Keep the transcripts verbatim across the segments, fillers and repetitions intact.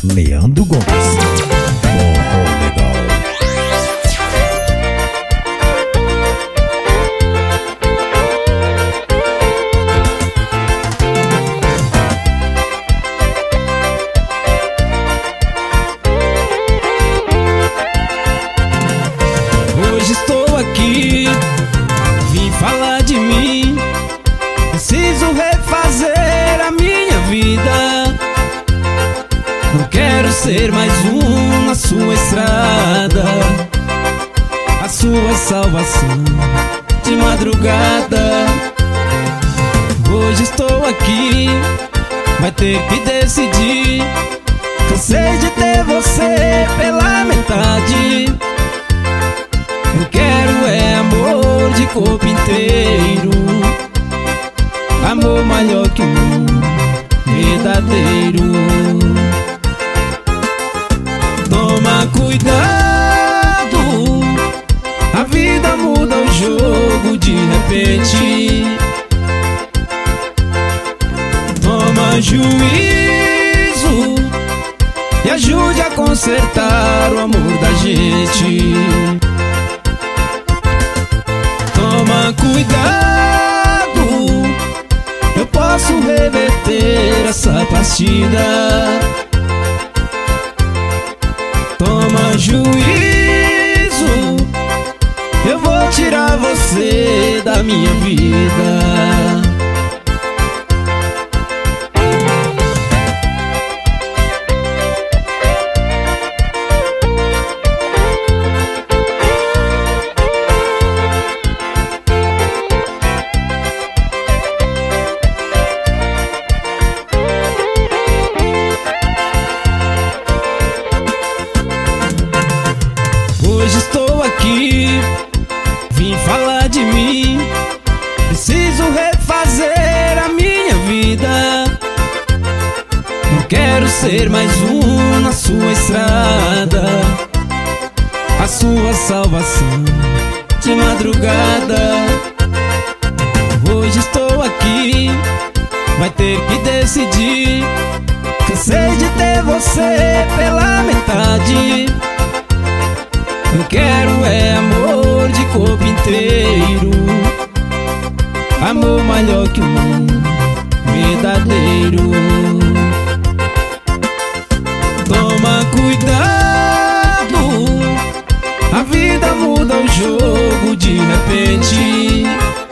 Leandro Gomes. Forró legal. Hoje estou aqui, vim falar de mim. Preciso refazer a minha vida. Não quero ser mais um na sua estrada. A sua salvação de madrugada. Hoje estou aqui, vai ter que decidir. Cansei de ter você pela metade. Eu quero é amor de corpo inteiro, amor maior que o mundo, verdadeiro. Toma cuidado, a vida muda o jogo de repente. Toma juízo e ajude a consertar o amor da gente. Toma cuidado, eu posso reverter essa partida. Toma juízo, eu vou tirar você da minha vida. Hoje estou aqui, vim falar de mim. Preciso refazer a minha vida. Não quero ser mais um na sua estrada. A sua salvação de madrugada. Hoje estou aqui, vai ter que decidir. Cansei de ter você pela metade. Eu quero é amor de corpo inteiro, amor maior que o mundo, verdadeiro. Toma cuidado, a vida muda o jogo de repente.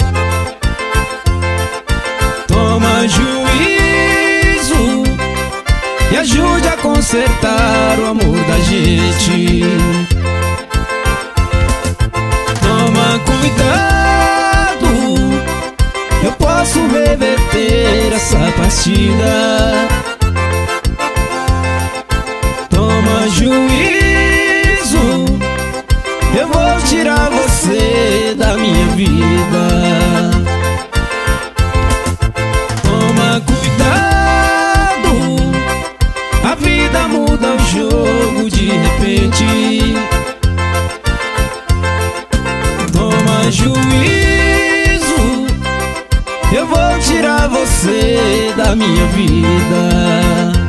Toma juízo e ajude a consertar o amor da gente. Toma cuidado, eu posso reverter essa partida. Toma juízo, eu vou tirar você da minha vida. Toma cuidado, a vida muda o jogo de repente. Toma juízo, eu vou tirar você da minha vida.